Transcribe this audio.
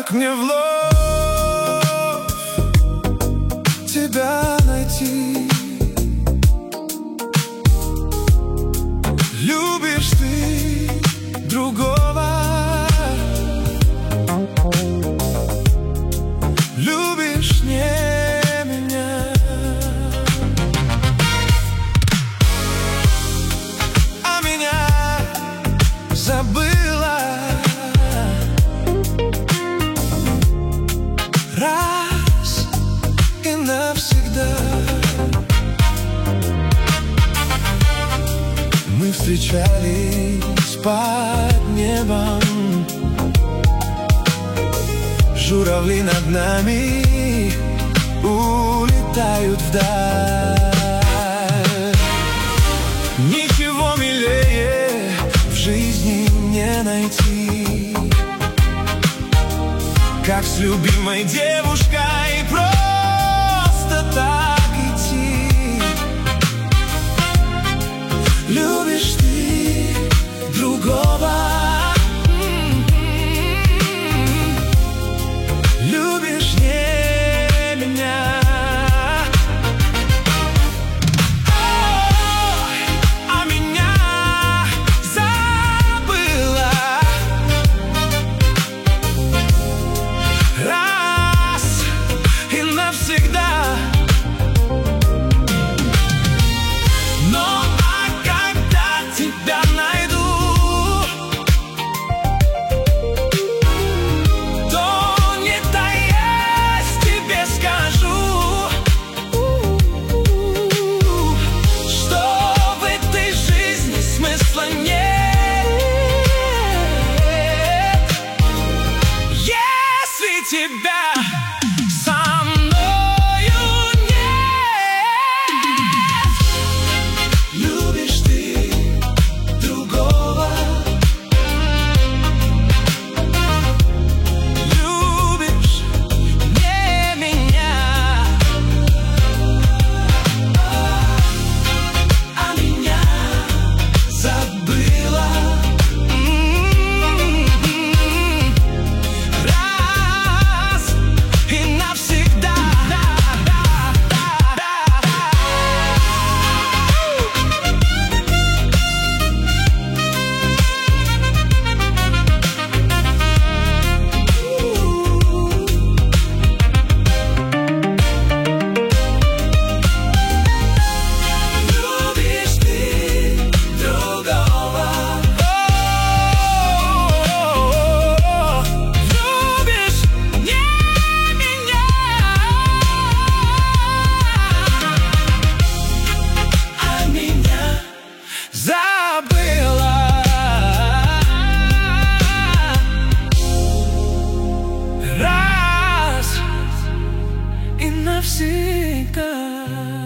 Как мне вновь тебя найти? Любишь ты другого? Любишь не меня? А меня забыла раз и навсегда. Мы встречались под небом, журавли над нами улетают вдаль. Ничего милее в жизни не найти, как с любимой девушкой просто так идти. Любишь ты другого? Любишь не меня? А меня забыла раз и навсегда. Но когда тебя найду, то не таясь тебе скажу, что в этой жизни смысла нет, если тебя со мною нет. Любишь ты другого? Любишь не меня? А меня забыла раз и навсегда. Любишь ты другого? Любишь не меня? А меня забыла раз и навсегда.